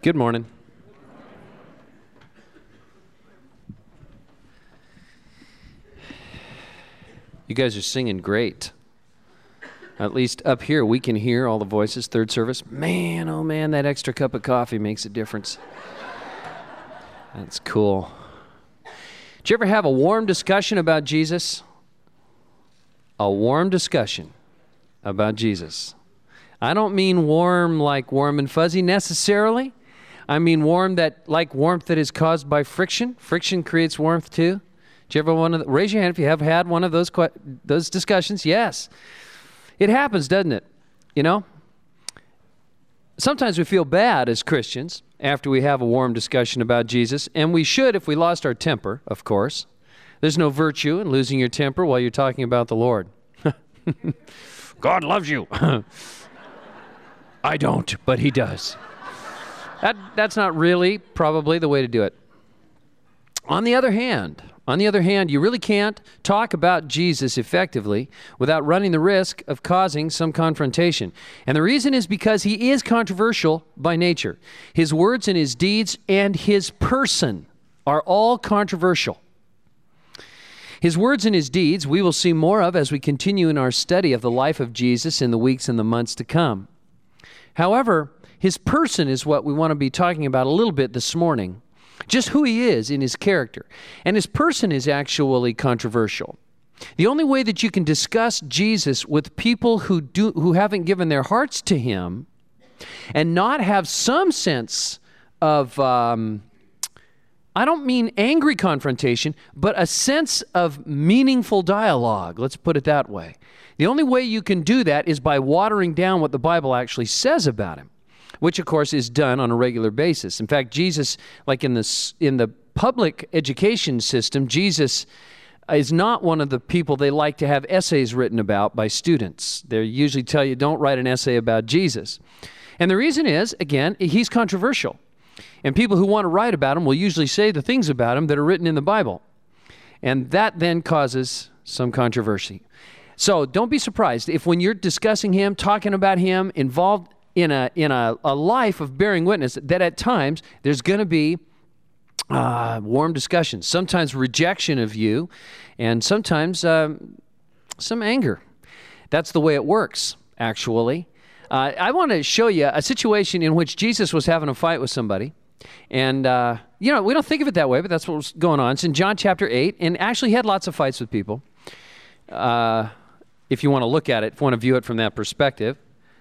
Good morning. You guys are singing great. At least up here, we can hear all the voices. Third service. Man, oh man, that extra cup of coffee makes a difference. That's cool. Did you ever have a warm discussion about Jesus? A warm discussion about Jesus. I don't mean warm like warm and fuzzy necessarily. I mean warm that, like warmth that is caused by friction. Friction creates warmth too. Did you ever raise your hand if you have had one of those discussions? Yes. It happens, doesn't it? You know? Sometimes we feel bad as Christians after we have a warm discussion about Jesus, and we should if we lost our temper, of course. There's no virtue in losing your temper while you're talking about the Lord. God loves you. I don't, but he does. That's not really probably the way to do it. On the other hand, you really can't talk about Jesus effectively without running the risk of causing some confrontation. And the reason is because he is controversial by nature. His words and his deeds and his person are all controversial. His words and his deeds we will see more of as we continue in our study of the life of Jesus in the weeks and the months to come. However, his person is what we want to be talking about a little bit this morning. Just who he is in his character. And his person is actually controversial. The only way that you can discuss Jesus with people who haven't given their hearts to him and not have some sense of, I don't mean angry confrontation, but a sense of meaningful dialogue. Let's put it that way. The only way you can do that is by watering down what the Bible actually says about him, which of course is done on a regular basis. In fact, Jesus, like in the public education system, Jesus is not one of the people they like to have essays written about by students. They usually tell you, don't write an essay about Jesus. And the reason is, again, he's controversial. And people who want to write about him will usually say the things about him that are written in the Bible. And that then causes some controversy. So don't be surprised if when you're discussing him, talking about him, involved in a life of bearing witness, that at times there's going to be warm discussions, sometimes rejection of you, and sometimes some anger. That's the way it works, actually. I want to show you a situation in which Jesus was having a fight with somebody. And, we don't think of it that way, but that's what was going on. It's in John chapter 8, and actually he had lots of fights with people. If you want to look at it, if you want to view it from that perspective.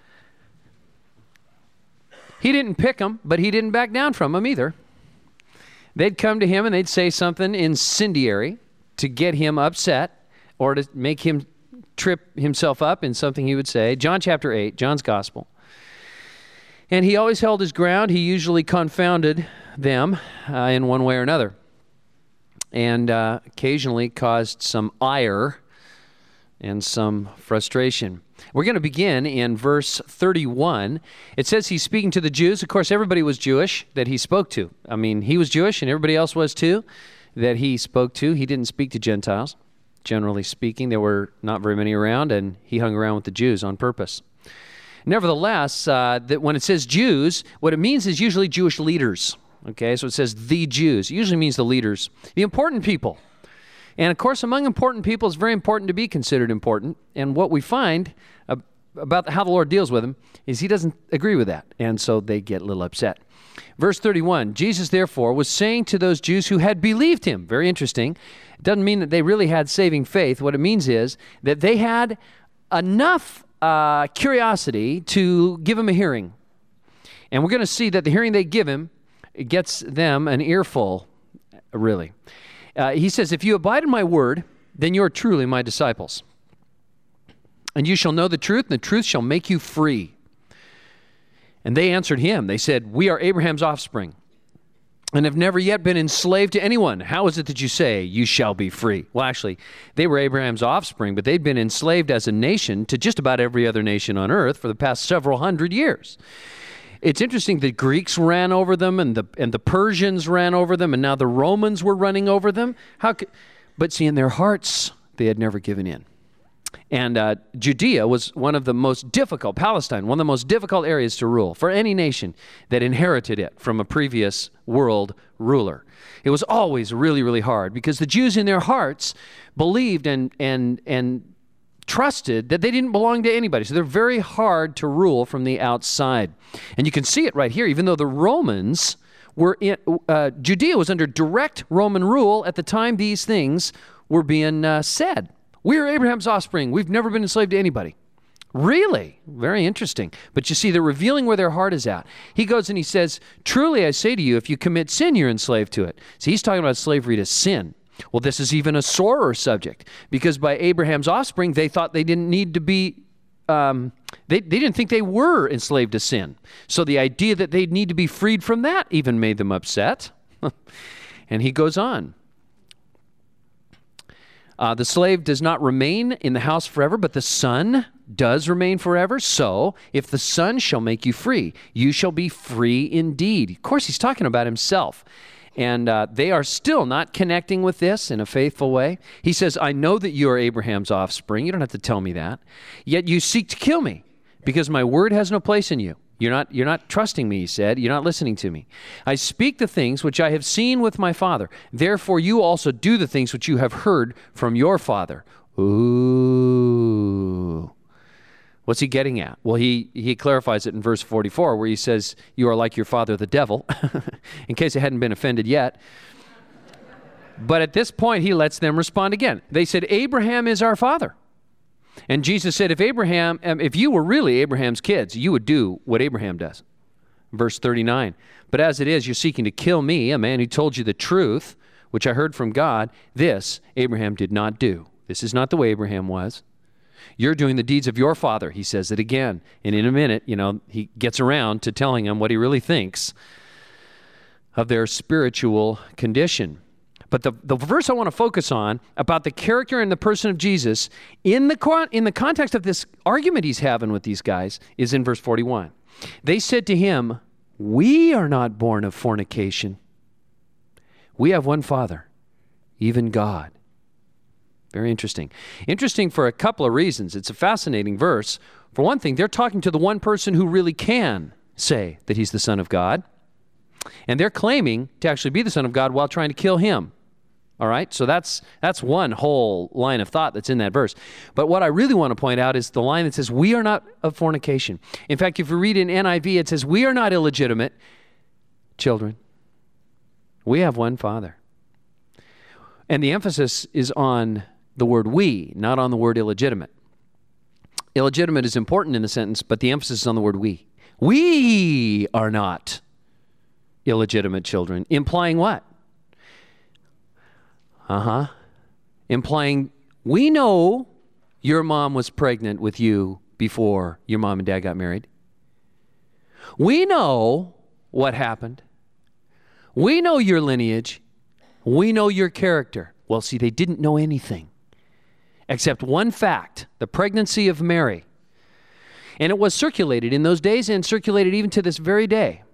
He didn't pick them, but he didn't back down from them either. They'd come to him and they'd say something incendiary to get him upset or to make him trip himself up in something he would say. John chapter 8, John's gospel. And he always held his ground. He usually confounded them in one way or another. And occasionally caused some ire and some frustration. We're going to begin in verse 31. It says he's speaking to the Jews. Of course, everybody was Jewish that he spoke to. I mean, he was Jewish and everybody else was too that he spoke to. He didn't speak to Gentiles. Generally speaking, there were not very many around, and he hung around with the Jews on purpose. Nevertheless, that when it says Jews, what it means is usually Jewish leaders. Okay, so it says the Jews. It usually means the leaders, the important people. And of course, among important people, it's very important to be considered important. And what we find about how the Lord deals with them is he doesn't agree with that. And so they get a little upset. Verse 31, Jesus therefore was saying to those Jews who had believed him, very interesting. It doesn't mean that they really had saving faith. What it means is that they had enough curiosity to give him a hearing. And we're going to see that the hearing they give him, it gets them an earful, really. He says, if you abide in my word, then you are truly my disciples. And you shall know the truth, and the truth shall make you free. And they answered him. They said, we are Abraham's offspring, and have never yet been enslaved to anyone. How is it that you say, you shall be free? Well, actually, they were Abraham's offspring, but they'd been enslaved as a nation to just about every other nation on earth for the past several hundred years. It's interesting, the Greeks ran over them, and the Persians ran over them, and now the Romans were running over them. But see, in their hearts, they had never given in. And Judea was one of the most difficult, Palestine, one of the most difficult areas to rule for any nation that inherited it from a previous world ruler. It was always really, really hard because the Jews in their hearts believed and trusted that they didn't belong to anybody. So they're very hard to rule from the outside. And you can see it right here, even though the Romans were in, Judea was under direct Roman rule at the time these things were being said. We are Abraham's offspring. We've never been enslaved to anybody. Really? Very interesting. But you see, they're revealing where their heart is at. He goes and he says, truly I say to you, if you commit sin, you're enslaved to it. See, he's talking about slavery to sin. Well, this is even a sorer subject because by Abraham's offspring, they thought they didn't need to be, they didn't think they were enslaved to sin. So the idea that they'd need to be freed from that even made them upset. And he goes on. The slave does not remain in the house forever, but the son does remain forever. So if the son shall make you free, you shall be free indeed. Of course, he's talking about himself. And they are still not connecting with this in a faithful way. He says, I know that you are Abraham's offspring. You don't have to tell me that. Yet you seek to kill me because my word has no place in you. You're not trusting me, he said. You're not listening to me. I speak the things which I have seen with my father. Therefore, you also do the things which you have heard from your father. Ooh. What's he getting at? Well, he clarifies it in verse 44 where he says, you are like your father, the devil, in case they hadn't been offended yet. But at this point, he lets them respond again. They said, Abraham is our father. And Jesus said, if you were really Abraham's kids, you would do what Abraham does. Verse 39, but as it is, you're seeking to kill me, a man who told you the truth, which I heard from God. This Abraham did not do. This is not the way Abraham was. You're doing the deeds of your father. He says it again. And in a minute, he gets around to telling them what he really thinks of their spiritual condition. But the verse I want to focus on about the character and the person of Jesus in the context of this argument he's having with these guys is in verse 41. They said to him, we are not born of fornication. We have one Father, even God. Very interesting. Interesting for a couple of reasons. It's a fascinating verse. For one thing, they're talking to the one person who really can say that he's the Son of God. And they're claiming to actually be the Son of God while trying to kill him. All right, so that's one whole line of thought that's in that verse. But what I really want to point out is the line that says, we are not of fornication. In fact, if you read in NIV, it says, we are not illegitimate children. We have one Father. And the emphasis is on the word we, not on the word illegitimate. Illegitimate is important in the sentence, but the emphasis is on the word we. We are not illegitimate children. Implying what? Implying we know your mom was pregnant with you before your mom and dad got married. We know what happened. We know your lineage. We know your character. Well, see, they didn't know anything except one fact, the pregnancy of Mary. And it was circulated in those days and circulated even to this very day,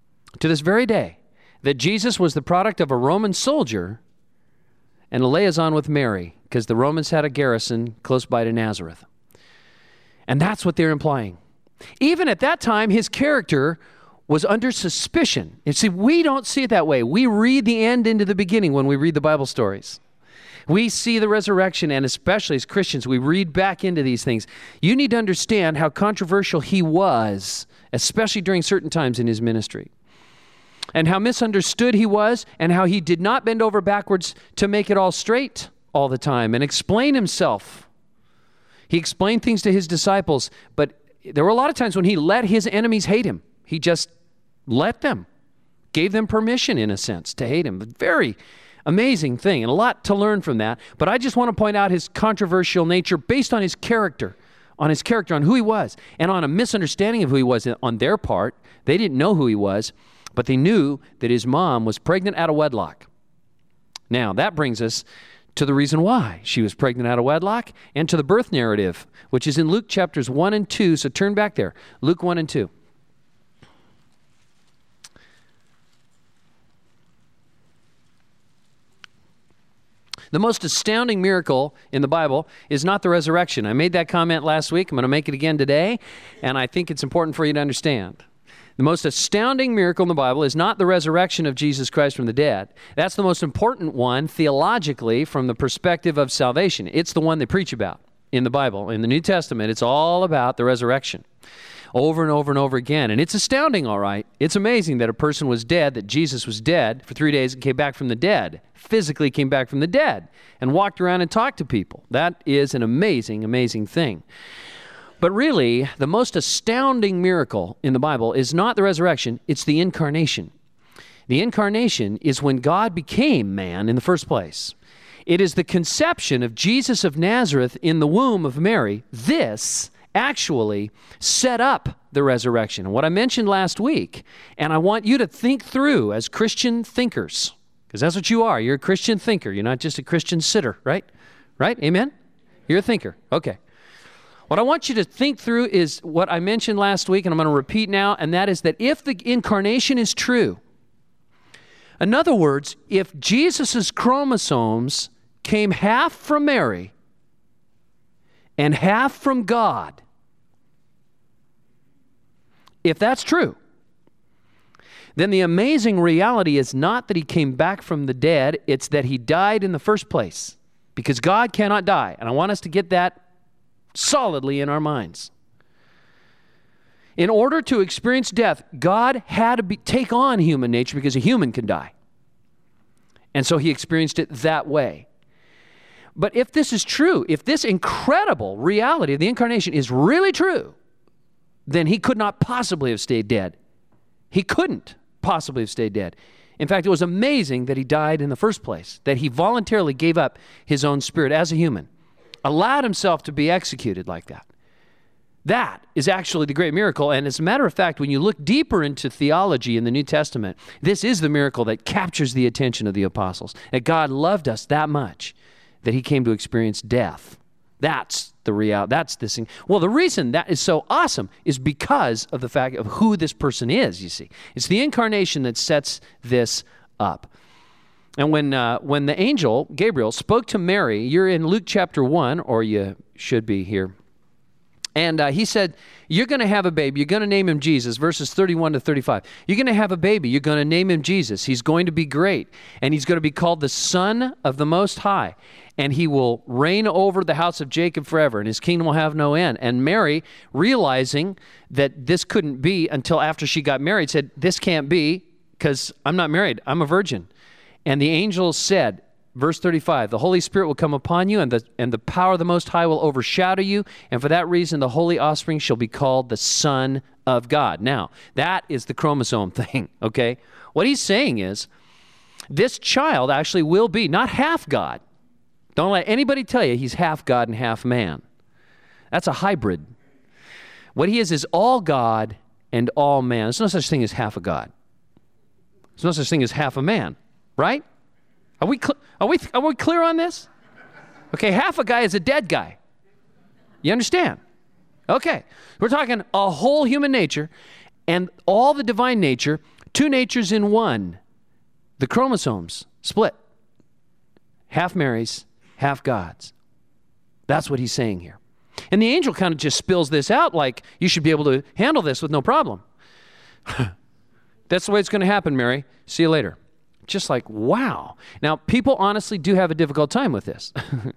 that Jesus was the product of a Roman soldier and a liaison with Mary, because the Romans had a garrison close by to Nazareth. And that's what they're implying. Even at that time, his character was under suspicion. You see, we don't see it that way. We read the end into the beginning when we read the Bible stories. We see the resurrection, and especially as Christians, we read back into these things. You need to understand how controversial he was, especially during certain times in his ministry. And how misunderstood he was, and how he did not bend over backwards to make it all straight all the time and explain himself. He explained things to his disciples, but there were a lot of times when he let his enemies hate him. He just let them, gave them permission in a sense to hate him. Very amazing thing, and a lot to learn from that. But I just want to point out his controversial nature based on his character, on who he was, and on a misunderstanding of who he was on their part. They didn't know who he was, but they knew that his mom was pregnant out of wedlock. Now, that brings us to the reason why she was pregnant out of wedlock and to the birth narrative, which is in Luke chapters 1 and 2. So turn back there. Luke 1 and 2. The most astounding miracle in the Bible is not the resurrection. I made that comment last week. I'm going to make it again today, and I think it's important for you to understand. The most astounding miracle in the Bible is not the resurrection of Jesus Christ from the dead. That's the most important one theologically from the perspective of salvation. It's the one they preach about in the Bible. In the New Testament, it's all about the resurrection over and over and over again. And it's astounding, all right. It's amazing that a person was dead, that Jesus was dead for 3 days and came back from the dead, physically came back from the dead and walked around and talked to people. That is an amazing, amazing thing. But really, the most astounding miracle in the Bible is not the resurrection, it's the incarnation. The incarnation is when God became man in the first place. It is the conception of Jesus of Nazareth in the womb of Mary. This actually set up the resurrection. And what I mentioned last week, and I want you to think through as Christian thinkers, because that's what you are. You're a Christian thinker. You're not just a Christian sitter, right? Right? Amen? You're a thinker. Okay. What I want you to think through is what I mentioned last week, and I'm going to repeat now, and that is that if the incarnation is true, in other words, if Jesus' chromosomes came half from Mary and half from God, if that's true, then the amazing reality is not that he came back from the dead, it's that he died in the first place, because God cannot die. And I want us to get that solidly in our minds. In order to experience death, God had to take on human nature because a human can die. And so he experienced it that way. But if this is true, if this incredible reality of the incarnation is really true, then he could not possibly have stayed dead. He couldn't possibly have stayed dead. In fact, it was amazing that he died in the first place, that he voluntarily gave up his own spirit as a human, allowed himself to be executed like that. That is actually the great miracle. And as a matter of fact, when you look deeper into theology in the New Testament, this is the miracle that captures the attention of the apostles, that God loved us that much that he came to experience death. That's the reality. That's this thing. Well, the reason that is so awesome is because of the fact of who this person is, you see. It's the incarnation that sets this up. And when the angel, Gabriel, spoke to Mary, you're in Luke chapter 1, or you should be here. And he said, you're going to have a baby. You're going to name him Jesus, verses 31 to 35. You're going to have a baby. You're going to name him Jesus. He's going to be great. And he's going to be called the Son of the Most High. And he will reign over the house of Jacob forever, and his kingdom will have no end. And Mary, realizing that this couldn't be until after she got married, said, this can't be because I'm not married. I'm a virgin. And the angel said, verse 35, the Holy Spirit will come upon you, and the power of the Most High will overshadow you, and for that reason the holy offspring shall be called the Son of God. Now, that is the chromosome thing, okay? What he's saying is, this child actually will be not half God. Don't let anybody tell you he's half God and half man. That's a hybrid. What he is all God and all man. There's no such thing as half a God. There's no such thing as half a man, right? Are we clear on this? Okay, half a guy is a dead guy. You understand? Okay, we're talking a whole human nature and all the divine nature, two natures in one. The chromosomes split. Half Mary's, half God's. That's what he's saying here. And the angel kind of just spills this out like, you should be able to handle this with no problem. That's the way it's going to happen, Mary. See you later. Just like, wow. Now, people honestly do have a difficult time with this.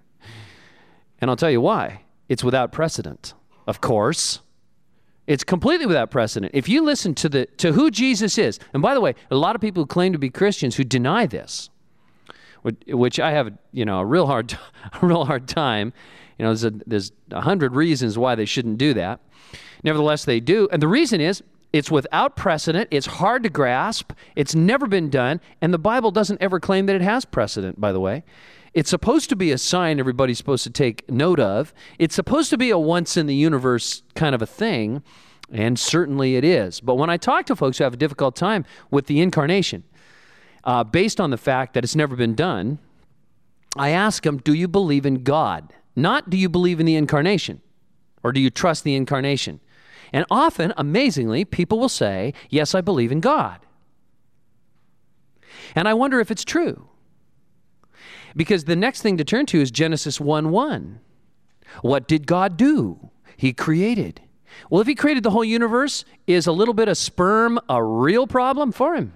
And I'll tell you why. It's without precedent, of course. It's completely without precedent. If you listen to who Jesus is, and by the way, a lot of people who claim to be Christians who deny this, which I have, a real hard time. There's 100 reasons why they shouldn't do that. Nevertheless, they do. And the reason is, it's without precedent, it's hard to grasp, it's never been done, and the Bible doesn't ever claim that it has precedent, by the way. It's supposed to be a sign everybody's supposed to take note of. It's supposed to be a once-in-the-universe kind of a thing, and certainly it is. But when I talk to folks who have a difficult time with the incarnation, based on the fact that it's never been done, I ask them, do you believe in God? Not do you believe in the incarnation, or do you trust the incarnation? And often, amazingly, people will say, yes, I believe in God. And I wonder if it's true. Because the next thing to turn to is Genesis 1:1. What did God do? He created. Well, if he created the whole universe, is a little bit of sperm a real problem for him?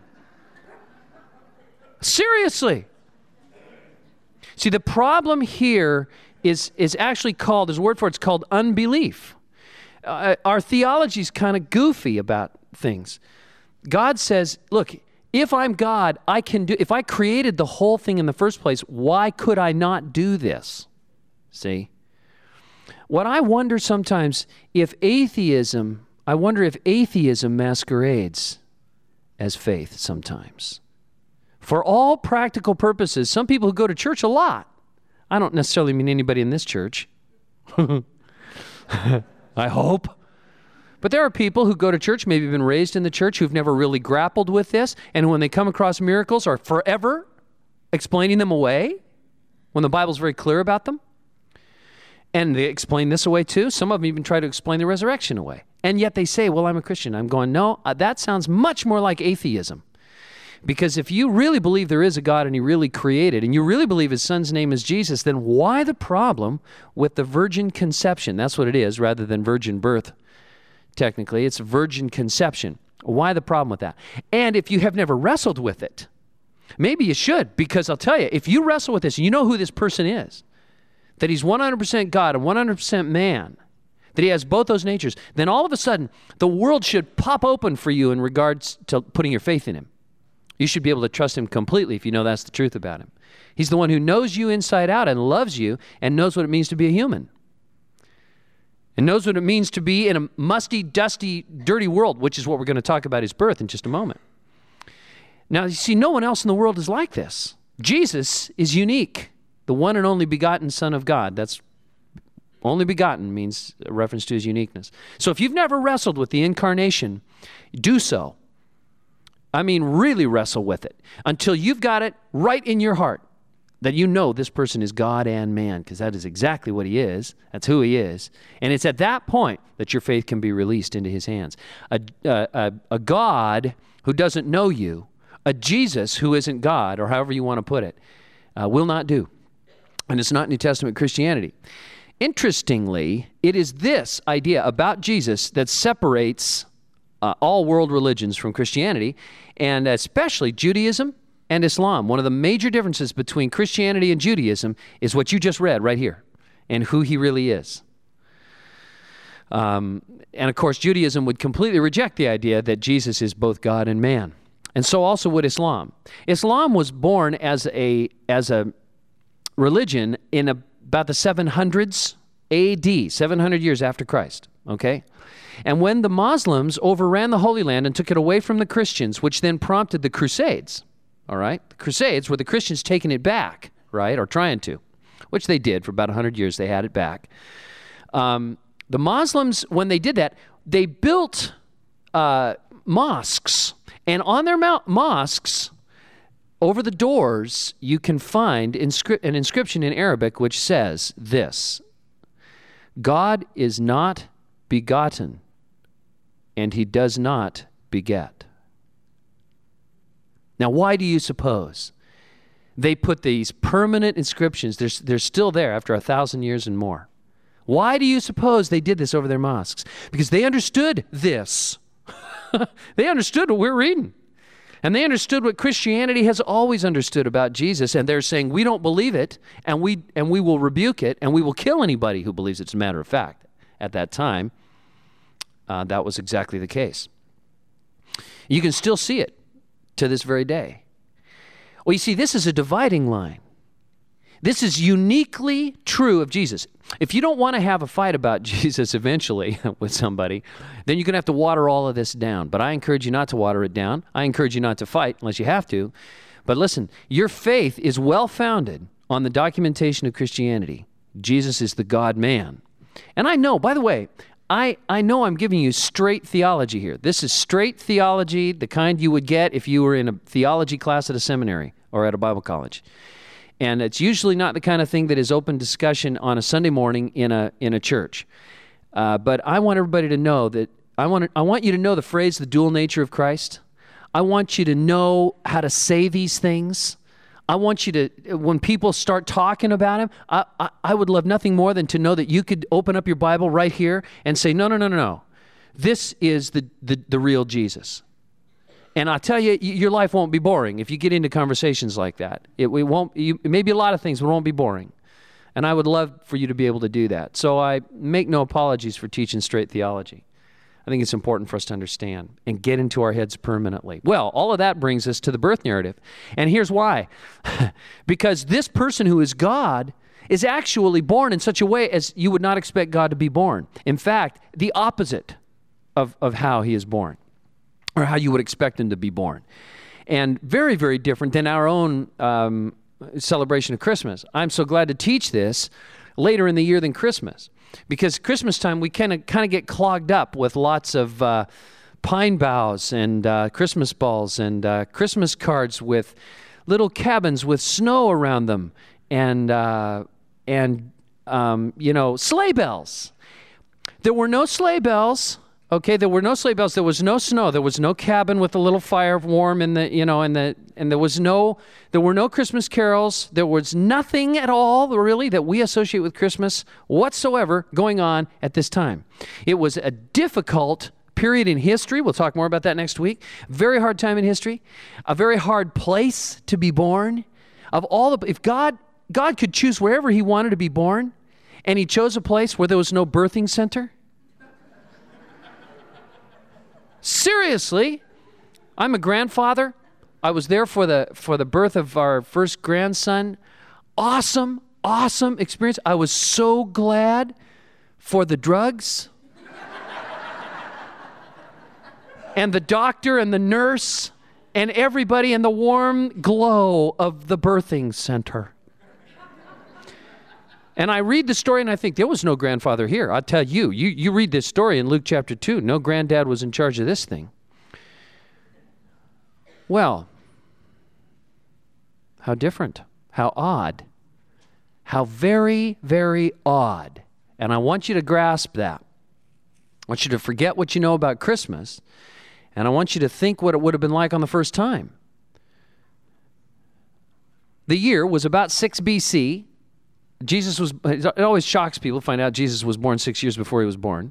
Seriously. See, the problem here is actually called, there's a word for it, it's called unbelief. Our theology is kind of goofy about things. God says, look, if I'm God, I can do, if I created the whole thing in the first place, why could I not do this? See? What I wonder sometimes, I wonder if atheism masquerades as faith sometimes. For all practical purposes, some people who go to church a lot, I don't necessarily mean anybody in this church, I hope, but there are people who go to church, maybe been raised in the church, who've never really grappled with this, and when they come across miracles are forever explaining them away, when the Bible's very clear about them. And they explain this away too. Some of them even try to explain the resurrection away. And yet they say, well, I'm a Christian. I'm going, no, that sounds much more like atheism. Because if you really believe there is a God and he really created, and you really believe his son's name is Jesus, then why the problem with the virgin conception? That's what it is, rather than virgin birth. Technically, it's virgin conception. Why the problem with that? And if you have never wrestled with it, maybe you should, because I'll tell you, if you wrestle with this, and you know who this person is, that he's 100% God and 100% man, that he has both those natures, then all of a sudden, the world should pop open for you in regards to putting your faith in him. You should be able to trust him completely if you know that's the truth about him. He's the one who knows you inside out and loves you and knows what it means to be a human. And knows what it means to be in a musty, dusty, dirty world, which is what we're going to talk about his birth in just a moment. Now, you see, no one else in the world is like this. Jesus is unique. The one and only begotten Son of God. That's only begotten means a reference to his uniqueness. So if you've never wrestled with the incarnation, do so. I mean, really wrestle with it until you've got it right in your heart that you know this person is God and man, because that is exactly what he is. That's who he is. And it's at that point that your faith can be released into his hands. A God who doesn't know you, a Jesus who isn't God, or however you want to put it, will not do. And it's not New Testament Christianity. Interestingly, it is this idea about Jesus that separates all world religions from Christianity, and especially Judaism and Islam. One of the major differences between Christianity and Judaism is what you just read right here, and who he really is. And of course, Judaism would completely reject the idea that Jesus is both God and man. And so also would Islam. Islam was born as a religion in about the 700s AD, 700 years after Christ, okay? And when the Muslims overran the Holy Land and took it away from the Christians, which then prompted the Crusades, all right? The Crusades were the Christians taking it back, right, or trying to, which they did for about 100 years. They had it back. The Muslims, when they did that, they built mosques, and on their mosques, over the doors, you can find an inscription in Arabic which says this: God is not begotten, and he does not beget. Now, why do you suppose they put these permanent inscriptions? They're still there after 1,000 years and more. Why do you suppose they did this over their mosques? Because they understood this. They understood what we're reading. And they understood what Christianity has always understood about Jesus, and they're saying, we don't believe it, and we will rebuke it, and we will kill anybody who believes it's a matter of fact. At that time, that was exactly the case. You can still see it to this very day. Well, you see, this is a dividing line. This is uniquely true of Jesus. If you don't want to have a fight about Jesus eventually with somebody, then you're going to have to water all of this down. But I encourage you not to water it down. I encourage you not to fight unless you have to. But listen, your faith is well-founded on the documentation of Christianity. Jesus is the God-man. And I know, by the way, I know I'm giving you straight theology here. This is straight theology, the kind you would get if you were in a theology class at a seminary or at a Bible college. And it's usually not the kind of thing that is open discussion on a Sunday morning in a church. But I want everybody to know that I want you to know the phrase, the dual nature of Christ. I want you to know how to say these things. I want you to, when people start talking about him, I would love nothing more than to know that you could open up your Bible right here and say, no. This is the real Jesus. And I'll tell you, your life won't be boring if you get into conversations like that. It may be a lot of things, but it won't be boring. And I would love for you to be able to do that. So I make no apologies for teaching straight theology. I think it's important for us to understand and get into our heads permanently. Well, all of that brings us to the birth narrative. And here's why. Because this person who is God is actually born in such a way as you would not expect God to be born. In fact, the opposite of how he is born, or how you would expect him to be born. And very, very different than our own celebration of Christmas. I'm so glad to teach this later in the year than Christmas, because Christmas time we kind of get clogged up with lots of pine boughs and Christmas balls and Christmas cards with little cabins with snow around them and sleigh bells. There were no sleigh bells. Okay, there were no sleigh bells. There was no snow. There was no cabin with a little fire warm and there were no Christmas carols. There was nothing at all, really, that we associate with Christmas whatsoever going on at this time. It was a difficult period in history. We'll talk more about that next week. Very hard time in history. A very hard place to be born. If God could choose wherever he wanted to be born, and he chose a place where there was no birthing center. Seriously, I'm a grandfather. I was there for the birth of our first grandson. Awesome experience. I was so glad for the drugs and the doctor and the nurse and everybody in the warm glow of the birthing center. And I read the story and I think, there was no grandfather here. I'll tell you, you read this story in Luke chapter 2. No granddad was in charge of this thing. Well, how different, how odd, how very, very odd. And I want you to grasp that. I want you to forget what you know about Christmas, and I want you to think what it would have been like on the first time. The year was about 6 B.C., it always shocks people to find out Jesus was born 6 years before he was born.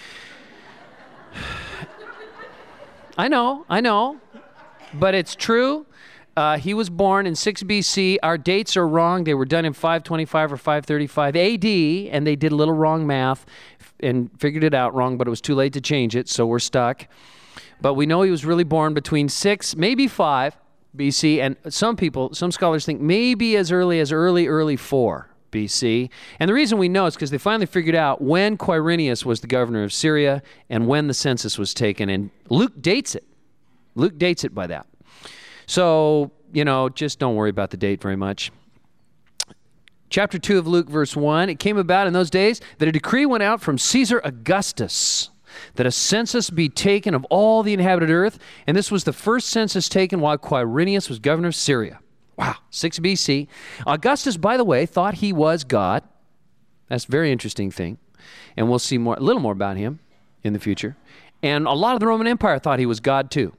I know, but it's true. He was born in 6 BC. Our dates are wrong. They were done in 525 or 535 AD, and they did a little wrong math and figured it out wrong, but it was too late to change it, so we're stuck. But we know he was really born between 6, maybe 5 BC, and some scholars think maybe as early 4. BC. And the reason we know is because they finally figured out when Quirinius was the governor of Syria and when the census was taken, and Luke dates it. Luke dates it by that. So, just don't worry about the date very much. Chapter 2 of Luke, verse 1, it came about in those days that a decree went out from Caesar Augustus that a census be taken of all the inhabited earth, and this was the first census taken while Quirinius was governor of Syria. Wow, 6 BC. Augustus, by the way, thought he was God. That's a very interesting thing. And we'll see a little more about him in the future. And a lot of the Roman Empire thought he was God too.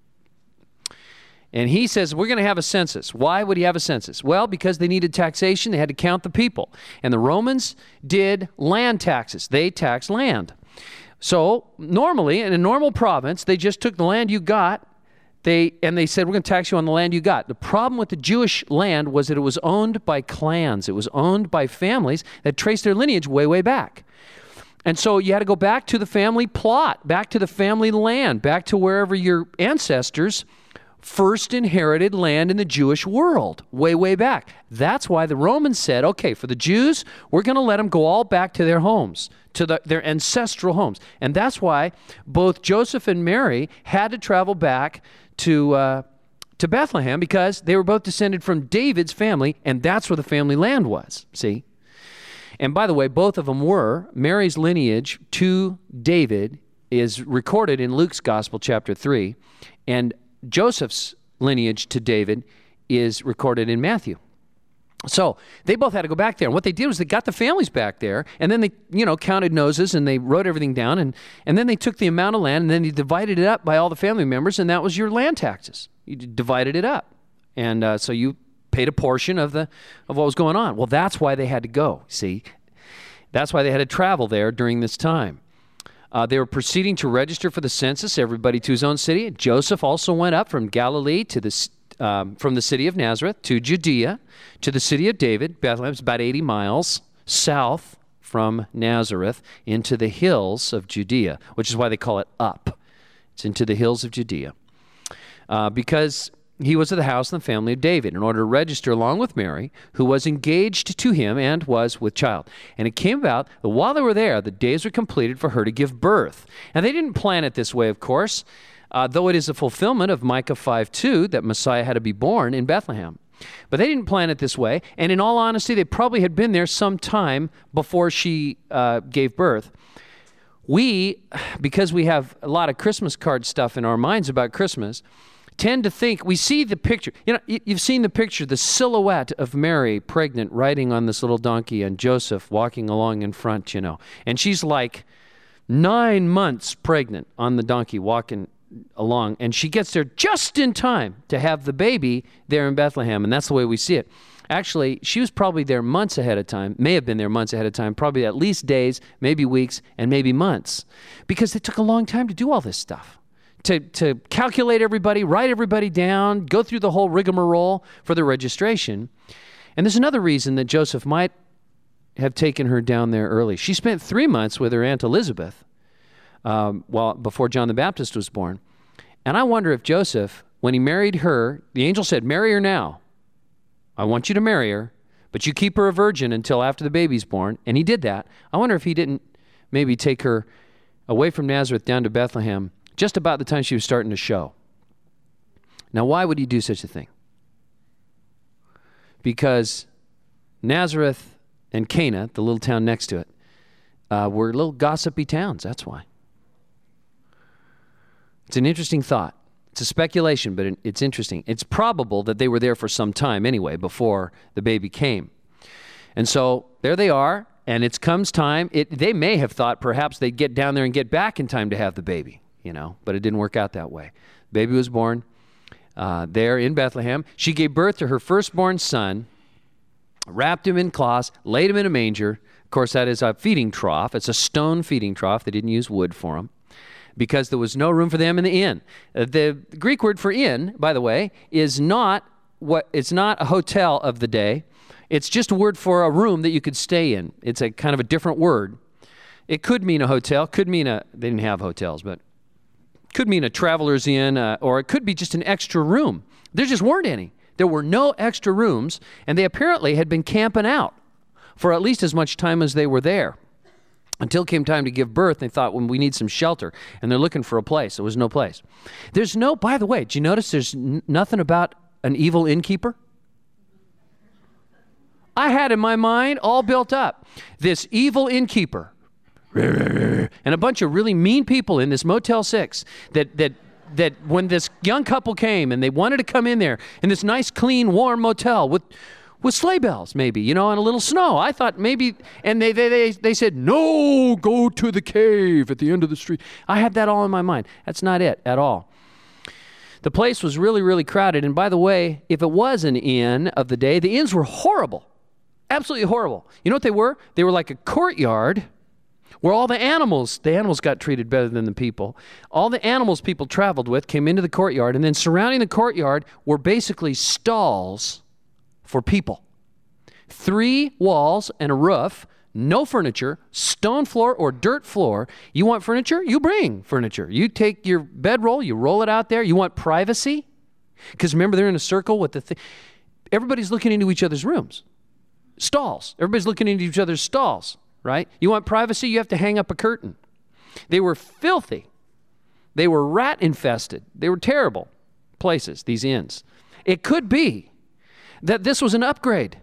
And he says, we're going to have a census. Why would he have a census? Well, because they needed taxation. They had to count the people. And the Romans did land taxes. They taxed land. So normally, in a normal province, they just took the land you got, and they said, we're going to tax you on the land you got. The problem with the Jewish land was that it was owned by clans. It was owned by families that traced their lineage way, way back. And so you had to go back to the family plot, back to the family land, back to wherever your ancestors first inherited land in the Jewish world, way, way back. That's why the Romans said, okay, for the Jews, we're going to let them go all back to their homes, to their ancestral homes. And that's why both Joseph and Mary had to travel back to Bethlehem, because they were both descended from David's family, and that's where the family land was, see? And by the way, both of them were. Mary's lineage to David is recorded in Luke's Gospel, chapter 3, and Joseph's lineage to David is recorded in Matthew. So they both had to go back there. And what they did was they got the families back there, and then they, counted noses, and they wrote everything down, and then they took the amount of land, and then they divided it up by all the family members, and that was your land taxes. You divided it up. And so you paid a portion of what was going on. Well, that's why they had to go, see. That's why they had to travel there during this time. They were proceeding to register for the census, everybody to his own city. Joseph also went up from Galilee from the city of Nazareth to Judea, to the city of David. Bethlehem is about 80 miles south from Nazareth into the hills of Judea, which is why they call it up. It's into the hills of Judea. Because he was of the house and the family of David, in order to register along with Mary, who was engaged to him and was with child. And it came about that while they were there, the days were completed for her to give birth. And they didn't plan it this way, of course, though it is a fulfillment of Micah 5:2 that Messiah had to be born in Bethlehem. But they didn't plan it this way. And in all honesty, they probably had been there some time before she gave birth. We, because we have a lot of Christmas card stuff in our minds about Christmas, tend to think, we see the picture. You know, you've seen the picture, the silhouette of Mary pregnant riding on this little donkey and Joseph walking along in front, you know. And she's like 9 months pregnant on the donkey walking along. And she gets there just in time to have the baby there in Bethlehem. And that's the way we see it. Actually, she was probably there months ahead of time, may have been there months ahead of time, probably at least days, maybe weeks, and maybe months. Because it took a long time to do all this stuff. To calculate everybody, write everybody down, go through the whole rigmarole for the registration. And there's another reason that Joseph might have taken her down there early. She spent 3 months with her Aunt Elizabeth before John the Baptist was born. And I wonder if Joseph, when he married her, the angel said, marry her now. I want you to marry her, but you keep her a virgin until after the baby's born. And he did that. I wonder if he didn't maybe take her away from Nazareth down to Bethlehem just about the time she was starting to show. Now, why would he do such a thing? Because Nazareth and Cana, the little town next to it, were little gossipy towns. That's why. It's an interesting thought. It's a speculation, but it's interesting. It's probable that they were there for some time anyway, before the baby came. And so there they are, and it comes time. They may have thought perhaps they'd get down there and get back in time to have the baby. You know, but it didn't work out that way. Baby was born there in Bethlehem. She gave birth to her firstborn son, wrapped him in cloths, laid him in a manger. Of course, that is a feeding trough. It's a stone feeding trough. They didn't use wood for him because there was no room for them in the inn. The Greek word for inn, by the way, is not a hotel of the day. It's just a word for a room that you could stay in. It's a kind of a different word. It could mean a hotel, could mean they didn't have hotels, but could mean a traveler's inn, or it could be just an extra room. There just weren't any. There were no extra rooms, and they apparently had been camping out for at least as much time as they were there. Until it came time to give birth, they thought, well, we need some shelter, and they're looking for a place. There was no place. By the way, did you notice there's nothing about an evil innkeeper? I had in my mind all built up this evil innkeeper and a bunch of really mean people in this Motel 6 that when this young couple came and they wanted to come in there in this nice, clean, warm motel with sleigh bells maybe, you know, and a little snow. I thought maybe, and they said, no, go to the cave at the end of the street. I had that all in my mind. That's not it at all. The place was really, really crowded. And by the way, if it was an inn of the day, the inns were horrible. Absolutely horrible. You know what they were? They were like a courtyard where all the animals got treated better than the people. All the animals people traveled with came into the courtyard, and then surrounding the courtyard were basically stalls for people. 3 walls and a roof, no furniture, stone floor or dirt floor. You want furniture? You bring furniture. You take your bedroll, you roll it out there. You want privacy? Because remember, they're in a circle with everybody's looking into each other's rooms. Stalls. Everybody's looking into each other's stalls. Right? You want privacy, you have to hang up a curtain. They were filthy. They were rat infested. They were terrible places, these inns. It could be that this was an upgrade.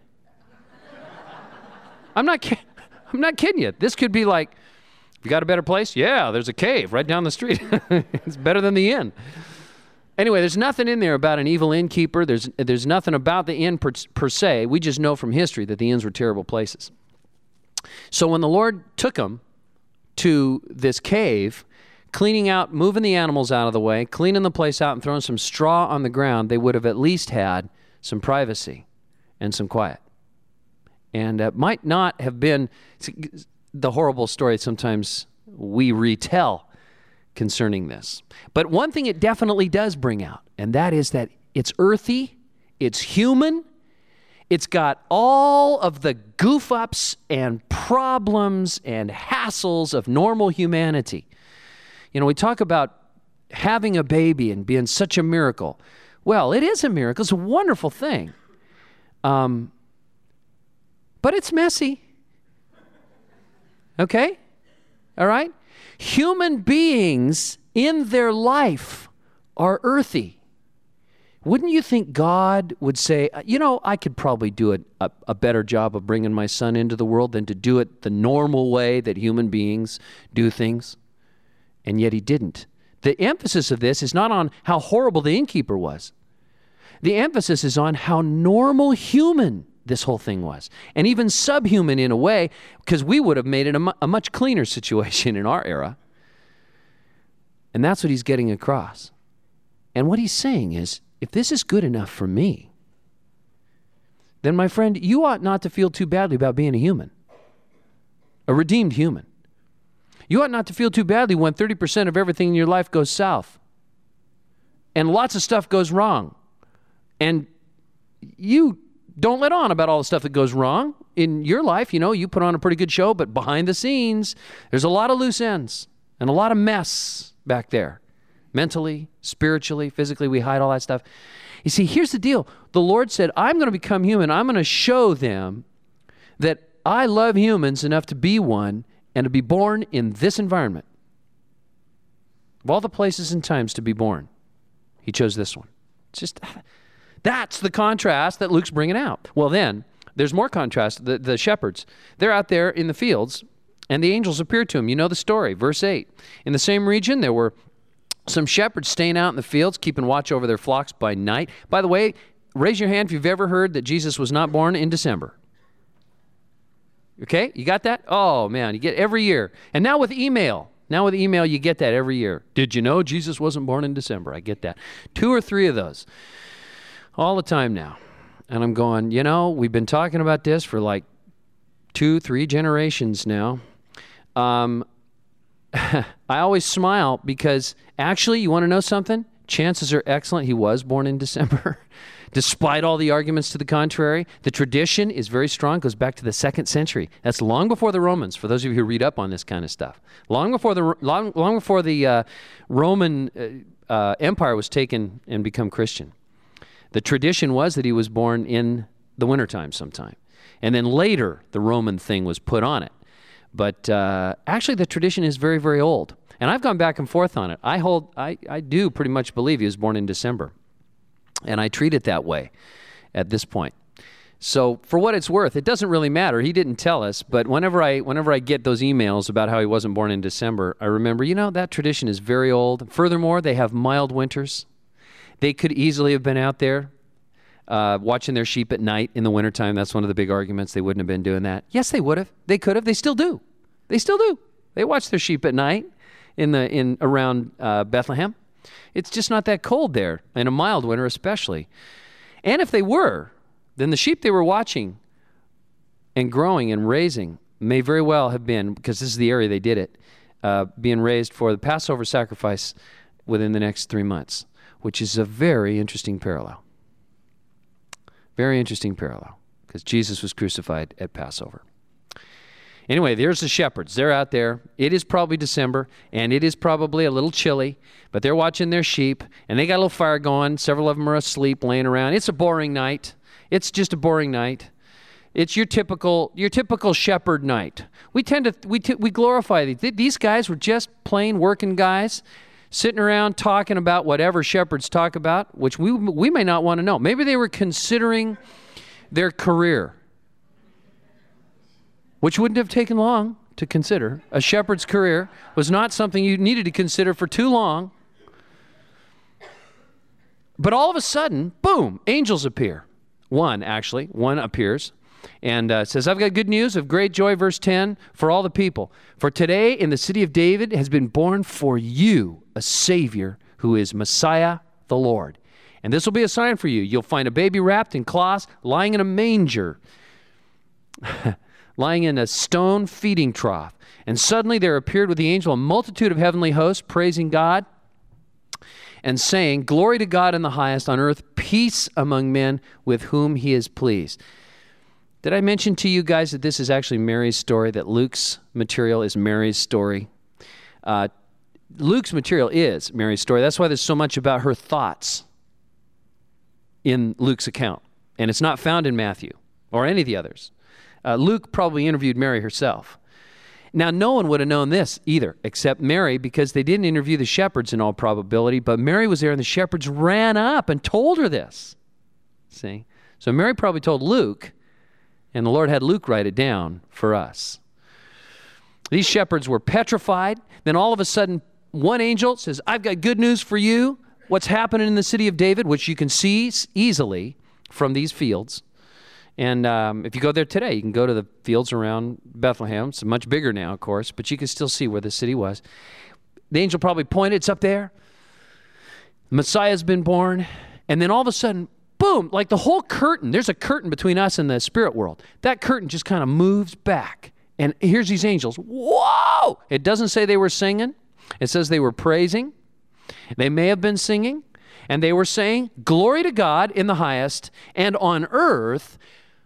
I'm not kidding you. This could be like, you got a better place? Yeah, there's a cave right down the street. It's better than the inn. Anyway, there's nothing in there about an evil innkeeper. There's nothing about the inn per se. We just know from history that the inns were terrible places. So when the Lord took them to this cave, cleaning out, moving the animals out of the way, cleaning the place out and throwing some straw on the ground, they would have at least had some privacy. and some quiet. And might not have been the horrible story sometimes we retell concerning this. But one thing it definitely does bring out, and that is that it's earthy, it's human, it's got all of the goof-ups and problems and hassles of normal humanity. You know, we talk about having a baby and being such a miracle. Well, it is a miracle. It's a wonderful thing. But it's messy. Okay? All right? Human beings in their life are earthy. Wouldn't you think God would say, you know, I could probably do a better job of bringing my son into the world than to do it the normal way that human beings do things? And yet he didn't. The emphasis of this is not on how horrible the innkeeper was. The emphasis is on how normal human this whole thing was. And even subhuman in a way, because we would have made it a much cleaner situation in our era. And that's what he's getting across. And what he's saying is, if this is good enough for me, then my friend, you ought not to feel too badly about being a human, a redeemed human. You ought not to feel too badly when 30% of everything in your life goes south and lots of stuff goes wrong. And you don't let on about all the stuff that goes wrong in your life. You know, you put on a pretty good show, but behind the scenes, there's a lot of loose ends and a lot of mess back there. Mentally, spiritually, physically, we hide all that stuff. You see, here's the deal. The Lord said, I'm going to become human. I'm going to show them that I love humans enough to be one and to be born in this environment. Of all the places and times to be born, he chose this one. It's just, that's the contrast that Luke's bringing out. Well, then, there's more contrast. The shepherds, they're out there in the fields, and the angels appeared to them. You know the story, verse 8. In the same region, there were some shepherds staying out in the fields, keeping watch over their flocks by night. By the way, raise your hand if you've ever heard that Jesus was not born in December. Okay, you got that? Oh, man, you get every year. And now with email, you get that every year. Did you know Jesus wasn't born in December? I get that. 2 or 3 of those all the time now. And I'm going, you know, we've been talking about this for like 2-3 generations now. I always smile because actually, you want to know something? Chances are excellent he was born in December. Despite all the arguments to the contrary, the tradition is very strong, goes back to the 2nd century. That's long before the Romans, for those of you who read up on this kind of stuff. Long before the Roman Empire was taken and become Christian. The tradition was that he was born in the wintertime sometime. And then later, the Roman thing was put on it. But actually, the tradition is very, very old. And I've gone back and forth on it. I do pretty much believe he was born in December. And I treat it that way at this point. So for what it's worth, it doesn't really matter. He didn't tell us. But whenever I get those emails about how he wasn't born in December, I remember, you know, that tradition is very old. Furthermore, they have mild winters. They could easily have been out there watching their sheep at night in the wintertime. That's one of the big arguments. They wouldn't have been doing that. Yes, they would have. They could have. They still do. They still do. They watch their sheep at night around Bethlehem. It's just not that cold there, in a mild winter especially. And if they were, then the sheep they were watching and growing and raising may very well have been, because this is the area they did it, being raised for the Passover sacrifice within the next 3 months, which is a very interesting parallel. Very interesting parallel, because Jesus was crucified at Passover. Anyway, there's the shepherds. They're out there. It is probably December, and it is probably a little chilly, but they're watching their sheep, and they got a little fire going. Several of them are asleep, laying around. It's a boring night. It's just a boring night. It's your typical shepherd night. We glorify these. These guys were just plain working guys, sitting around talking about whatever shepherds talk about, which we may not want to know. Maybe they were considering their career, which wouldn't have taken long to consider. A shepherd's career was not something you needed to consider for too long. But all of a sudden, boom, angels appear. One appears and says, I've got good news of great joy, verse 10, for all the people. For today in the city of David has been born for you a Savior who is Messiah the Lord. And this will be a sign for you. You'll find a baby wrapped in cloths, lying in a manger, lying in a stone feeding trough. And suddenly there appeared with the angel a multitude of heavenly hosts, praising God and saying, Glory to God in the highest, on earth peace among men with whom he is pleased. Did I mention to you guys that this is actually Mary's story, that Luke's material is Mary's story? Luke's material is Mary's story. That's why there's so much about her thoughts in Luke's account. And it's not found in Matthew or any of the others. Luke probably interviewed Mary herself. Now, no one would have known this either, except Mary, because they didn't interview the shepherds in all probability, but Mary was there and the shepherds ran up and told her this. See? So Mary probably told Luke, and the Lord had Luke write it down for us. These shepherds were petrified. Then all of a sudden, one angel says, I've got good news for you. What's happening in the city of David, which you can see easily from these fields. And if you go there today, you can go to the fields around Bethlehem. It's much bigger now, of course, but you can still see where the city was. The angel probably pointed, it's up there. The Messiah's been born. And then all of a sudden, boom, like the whole curtain, there's a curtain between us and the spirit world. That curtain just kind of moves back. And here's these angels. Whoa! It doesn't say they were singing. It says they were praising. They may have been singing. And they were saying, Glory to God in the highest, and on earth,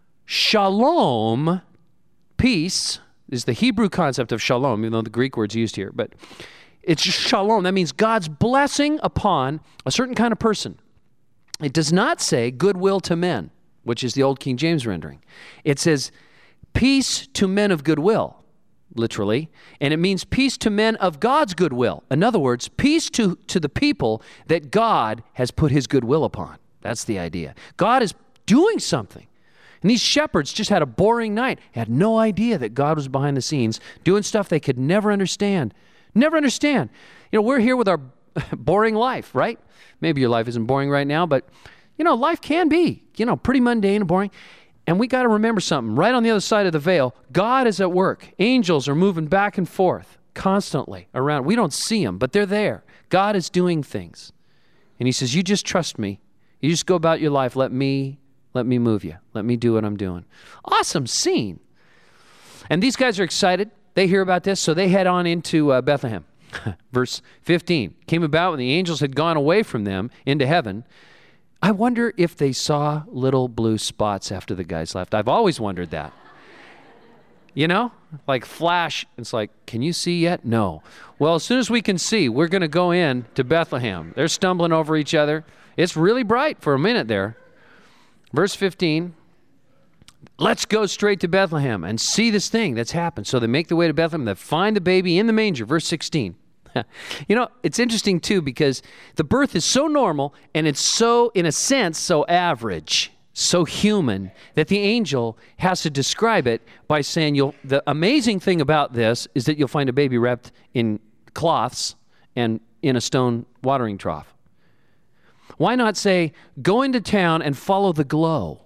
shalom, peace, is the Hebrew concept of shalom, even though the Greek word's used here. But it's shalom. That means God's blessing upon a certain kind of person. It does not say goodwill to men, which is the old King James rendering. It says peace to men of goodwill, literally, and it means peace to men of God's goodwill. In other words, peace to the people that God has put his goodwill upon. That's the idea. God is doing something. And these shepherds just had a boring night, had no idea that God was behind the scenes doing stuff they could never understand. Never understand. You know, we're here with our boring life, right? Maybe your life isn't boring right now, but, you know, life can be, pretty mundane and boring. And we got to remember something. Right on the other side of the veil, God is at work. Angels are moving back and forth constantly around. We don't see them, but they're there. God is doing things. And he says, you just trust me. You just go about your life. Let me move you. Let me do what I'm doing. Awesome scene. And these guys are excited. They hear about this, so they head on into Bethlehem. Verse 15, came about when the angels had gone away from them into heaven. I wonder if they saw little blue spots after the guys left. I've always wondered that. Like flash. It's like, can you see yet? No. Well, as soon as we can see, we're going to go in to Bethlehem. They're stumbling over each other. It's really bright for a minute there. Verse 15, let's go straight to Bethlehem and see this thing that's happened. So they make their way to Bethlehem. They find the baby in the manger. Verse 16. It's interesting, too, because the birth is so normal and it's so, in a sense, so average, so human, that the angel has to describe it by saying, the amazing thing about this is that you'll find a baby wrapped in cloths and in a stone watering trough. Why not say, go into town and follow the glow?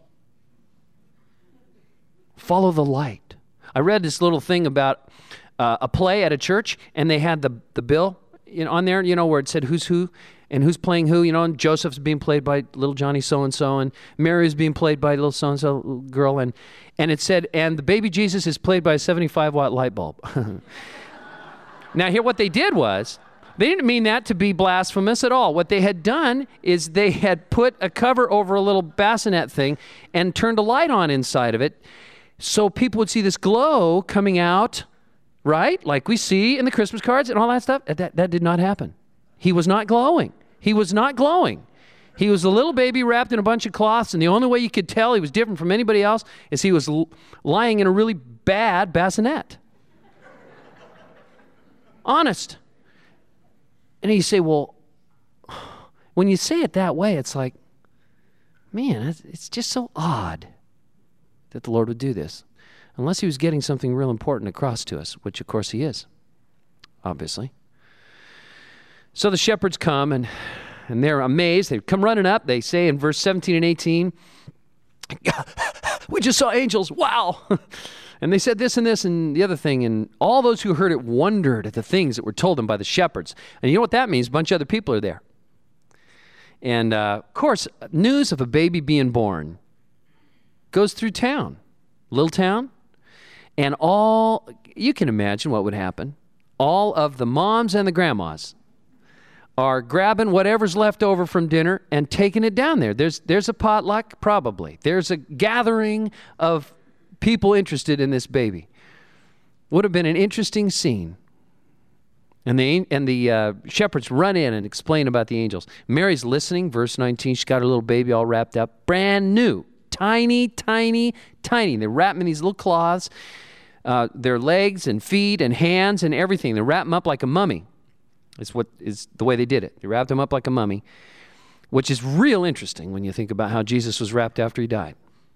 Follow the light. I read this little thing about a play at a church, and they had the bill on there, where it said who's who and who's playing who, and Joseph's being played by little Johnny so-and-so, and Mary's being played by little so-and-so girl, and it said, and the baby Jesus is played by a 75-watt light bulb. Now, here what they did was, they didn't mean that to be blasphemous at all. What they had done is they had put a cover over a little bassinet thing and turned a light on inside of it so people would see this glow coming out, right? Like we see in the Christmas cards and all that stuff. That did not happen. He was not glowing. He was not glowing. He was a little baby wrapped in a bunch of cloths, and the only way you could tell he was different from anybody else is he was lying in a really bad bassinet. Honest. And you say, well, when you say it that way, it's like, man, it's just so odd that the Lord would do this. Unless he was getting something real important across to us, which of course he is, obviously. So the shepherds come, and they're amazed. They come running up. They say in verse 17 and 18, we just saw angels. Wow. And they said this and this and the other thing, and all those who heard it wondered at the things that were told them by the shepherds. And you know what that means? A bunch of other people are there. And, of course, news of a baby being born goes through town, little town, and you can imagine what would happen. All of the moms and the grandmas are grabbing whatever's left over from dinner and taking it down there. There's a potluck, probably. There's a gathering of people interested in this baby. Would have been an interesting scene. And the shepherds run in and explain about the angels. Mary's listening, verse 19. She's got her little baby all wrapped up, brand new, tiny, tiny, tiny. They're wrapped in these little cloths, their legs and feet and hands and everything. They wrap them up like a mummy. It's the way they did it. They wrapped him up like a mummy, which is real interesting when you think about how Jesus was wrapped after he died.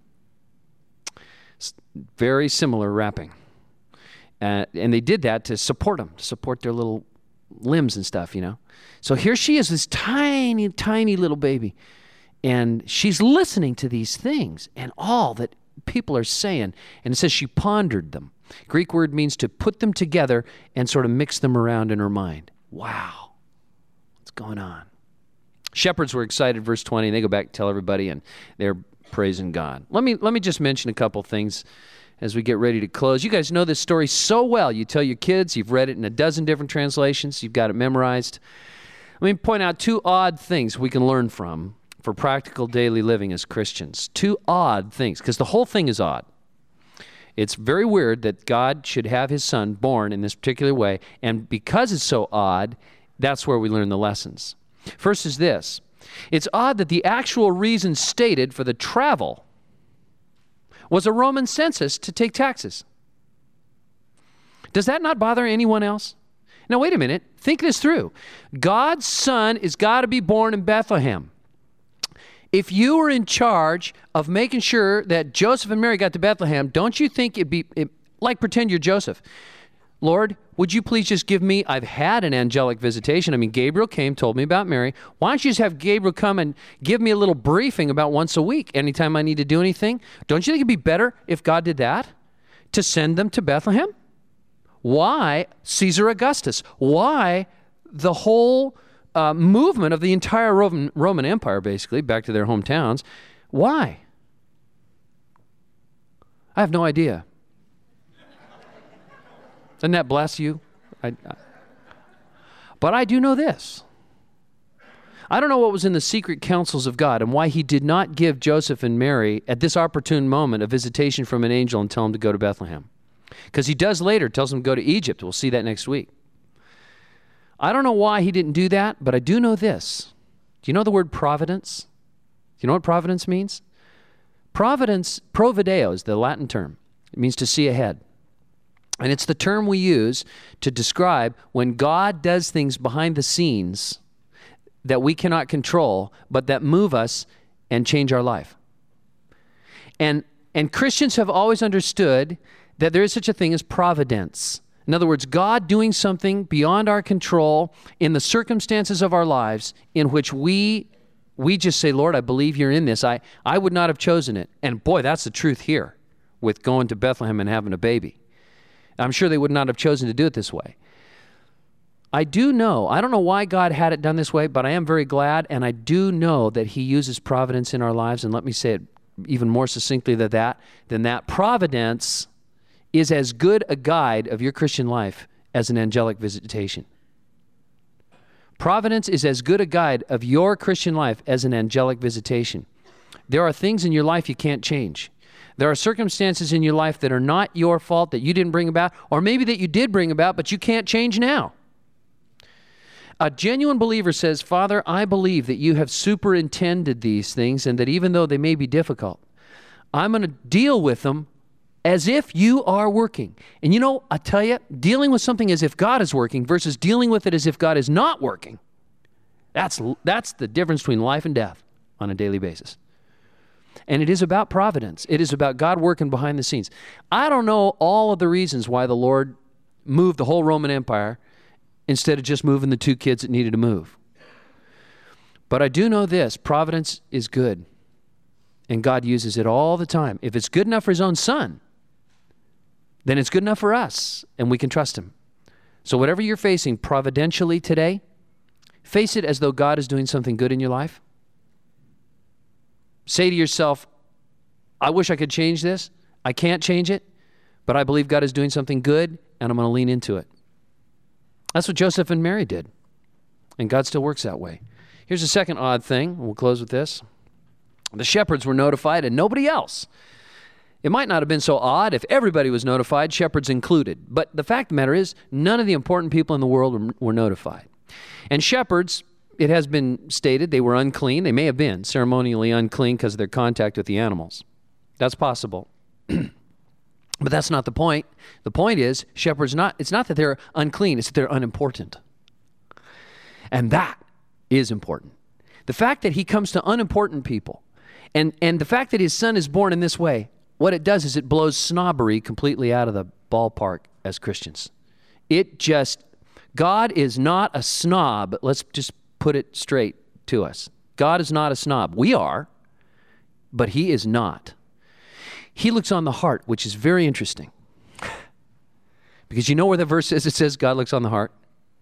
It's very similar wrapping. And they did that to support him, to support their little limbs and stuff, So here she is, this tiny, tiny little baby. And she's listening to these things and all that people are saying. And it says she pondered them. Greek word means to put them together and sort of mix them around in her mind. Wow, what's going on? Shepherds were excited, verse 20, and they go back and tell everybody, and they're praising God. Let me just mention a couple things as we get ready to close. You guys know this story so well. You tell your kids, you've read it in a dozen different translations, you've got it memorized. Let me point out two odd things we can learn from for practical daily living as Christians. Two odd things, because the whole thing is odd. It's very weird that God should have his son born in this particular way, and because it's so odd, that's where we learn the lessons. First is this. It's odd that the actual reason stated for the travel was a Roman census to take taxes. Does that not bother anyone else? Now, wait a minute. Think this through. God's son has got to be born in Bethlehem. If you were in charge of making sure that Joseph and Mary got to Bethlehem, don't you think like pretend you're Joseph. Lord, would you please just give me, I've had an angelic visitation. I mean, Gabriel came, told me about Mary. Why don't you just have Gabriel come and give me a little briefing about once a week, anytime I need to do anything? Don't you think it'd be better if God did that? To send them to Bethlehem? Why Caesar Augustus? Why the whole movement of the entire Roman Empire, basically, back to their hometowns? Why? I have no idea. Doesn't that bless you? But I do know this. I don't know what was in the secret counsels of God and why he did not give Joseph and Mary at this opportune moment a visitation from an angel and tell them to go to Bethlehem. Because he does later, tells them to go to Egypt. We'll see that next week. I don't know why he didn't do that, but I do know this. Do you know the word providence? Do you know what providence means? Providence, provideo is the Latin term. It means to see ahead. And it's the term we use to describe when God does things behind the scenes that we cannot control, but that move us and change our life. And Christians have always understood that there is such a thing as providence. In other words, God doing something beyond our control in the circumstances of our lives in which we just say, Lord, I believe you're in this. I would not have chosen it. And boy, that's the truth here with going to Bethlehem and having a baby. I'm sure they would not have chosen to do it this way. I don't know why God had it done this way, but I am very glad, and I do know that he uses providence in our lives, and let me say it even more succinctly than that. Providence is as good a guide of your Christian life as an angelic visitation. Providence is as good a guide of your Christian life as an angelic visitation. There are things in your life you can't change. There are circumstances in your life that are not your fault, that you didn't bring about, or maybe that you did bring about, but you can't change now. A genuine believer says, Father, I believe that you have superintended these things and that even though they may be difficult, I'm going to deal with them as if you are working. And you know, I tell you, dealing with something as if God is working versus dealing with it as if God is not working, that's the difference between life and death on a daily basis. And it is about providence. It is about God working behind the scenes. I don't know all of the reasons why the Lord moved the whole Roman Empire instead of just moving the two kids that needed to move. But I do know this, providence is good. And God uses it all the time. If it's good enough for his own son, then it's good enough for us, and we can trust him. So whatever you're facing providentially today, face it as though God is doing something good in your life, Say to yourself, I wish I could change this. I can't change it, but I believe God is doing something good, and I'm going to lean into it. That's what Joseph and Mary did, and God still works that way. Here's a second odd thing, and we'll close with this. The shepherds were notified, and nobody else. It might not have been so odd if everybody was notified, shepherds included. But the fact of the matter is, none of the important people in the world were notified. And shepherds, it has been stated, they were unclean. They may have been ceremonially unclean because of their contact with the animals. That's possible. But that's not the point. The point is, shepherds, it's not that they're unclean, it's that they're unimportant. And that is important. The fact that he comes to unimportant people, and the fact that his son is born in this way, what it does is it blows snobbery completely out of the ballpark as Christians. God is not a snob. Let's just put it straight to us. God is not a snob. We are, but he is not. He looks on the heart, which is very interesting. Because you know where the verse is? It says God looks on the heart.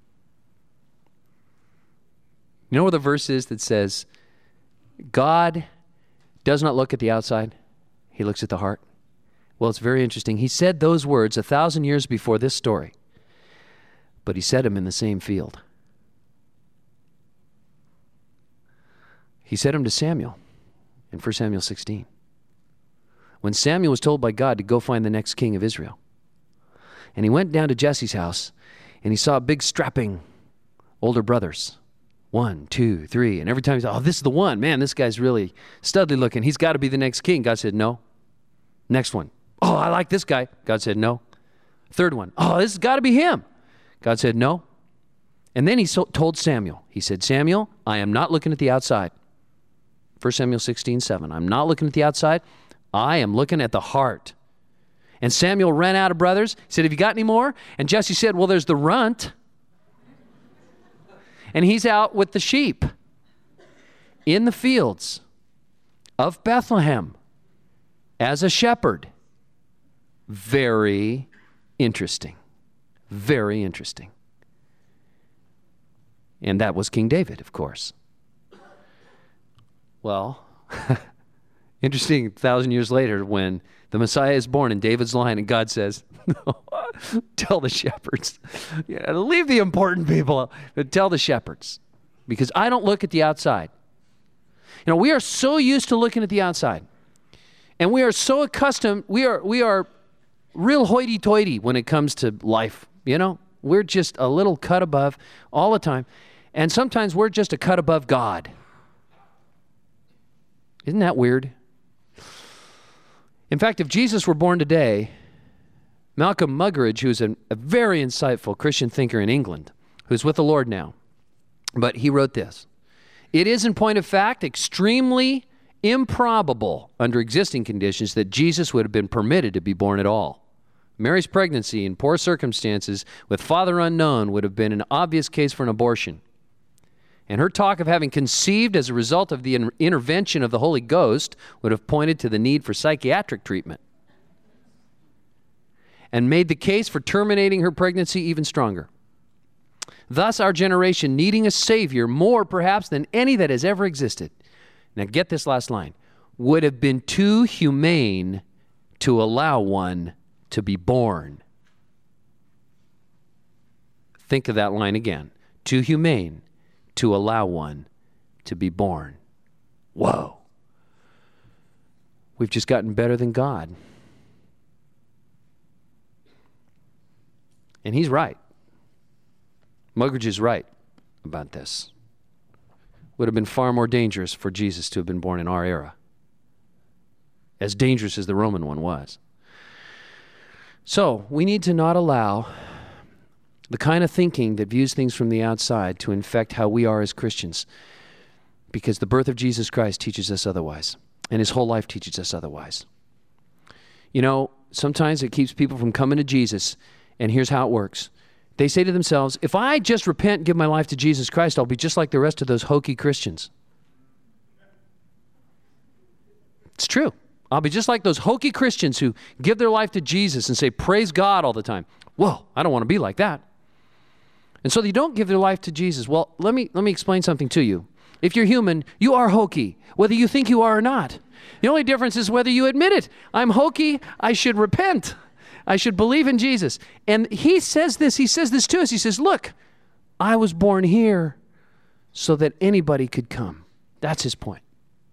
You know where the verse is that says God does not look at the outside, he looks at the heart? Well, it's very interesting. He said those words 1,000 years before this story, but he said them in the same field. He said them to Samuel in 1 Samuel 16. When Samuel was told by God to go find the next king of Israel. And he went down to Jesse's house, and he saw big strapping older brothers. 1, 2, 3. And every time he said, oh, this is the one. Man, this guy's really studly looking. He's got to be the next king. God said, no. Next one. Oh, I like this guy. God said, no. Third one. Oh, this has got to be him. God said, no. And then he told Samuel. He said, Samuel, I am not looking at the outside. 1 Samuel 16:7. I'm not looking at the outside. I am looking at the heart. And Samuel ran out of brothers. He said, have you got any more? And Jesse said, well, there's the runt. And he's out with the sheep in the fields of Bethlehem as a shepherd. Very interesting. Very interesting. And that was King David, of course. Well, interesting, 1,000 years later when the Messiah is born in David's line and God says, no, tell the shepherds. Leave the important people, but tell the shepherds. Because I don't look at the outside. We are so used to looking at the outside. And we are so accustomed, we are real hoity-toity when it comes to life. We're just a little cut above all the time. And sometimes we're just a cut above God. Isn't that weird? In fact, if Jesus were born today, Malcolm Muggeridge, who's a very insightful Christian thinker in England, who's with the Lord now, but he wrote this: it is, in point of fact, extremely improbable under existing conditions that Jesus would have been permitted to be born at all. Mary's pregnancy in poor circumstances with father unknown would have been an obvious case for an abortion. And her talk of having conceived as a result of the intervention of the Holy Ghost would have pointed to the need for psychiatric treatment and made the case for terminating her pregnancy even stronger. Thus, our generation needing a Savior more perhaps than any that has ever existed. Now get this last line. Would have been too humane to allow one to be born. Think of that line again. Too humane to allow one to be born. Whoa. We've just gotten better than God. And he's right. Muggeridge is right about this. Would have been far more dangerous for Jesus to have been born in our era. As dangerous as the Roman one was. So, we need to not allow the kind of thinking that views things from the outside to infect how we are as Christians. Because the birth of Jesus Christ teaches us otherwise. And his whole life teaches us otherwise. Sometimes it keeps people from coming to Jesus. And here's how it works. They say to themselves, if I just repent and give my life to Jesus Christ, I'll be just like the rest of those hokey Christians. It's true. I'll be just like those hokey Christians who give their life to Jesus and say, praise God all the time. Whoa, I don't want to be like that. And so they don't give their life to Jesus. Well, let me explain something to you. If you're human, you are hokey, whether you think you are or not. The only difference is whether you admit it. I'm hokey. I should repent. I should believe in Jesus. And he says this to us. He says, look, I was born here so that anybody could come. That's his point.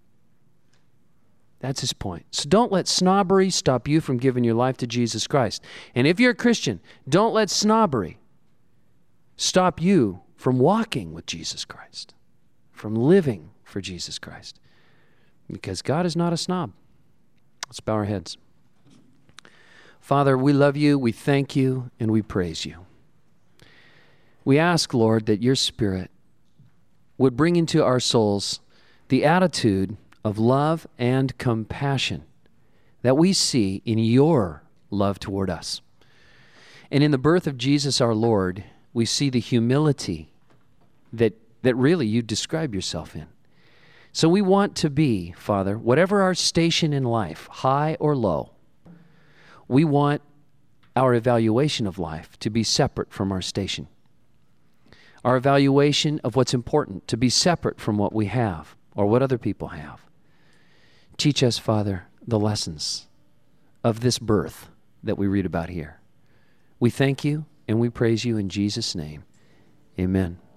That's his point. So don't let snobbery stop you from giving your life to Jesus Christ. And if you're a Christian, don't let snobbery stop you from walking with Jesus Christ, from living for Jesus Christ. Because God is not a snob. Let's bow our heads. Father, we love you, we thank you, and we praise you. We ask, Lord, that your Spirit would bring into our souls the attitude of love and compassion that we see in your love toward us. And in the birth of Jesus our Lord, we see the humility that really you describe yourself in. So we want to be, Father, whatever our station in life, high or low, we want our evaluation of life to be separate from our station. Our evaluation of what's important to be separate from what we have or what other people have. Teach us, Father, the lessons of this birth that we read about here. We thank you and we praise you in Jesus' name. Amen.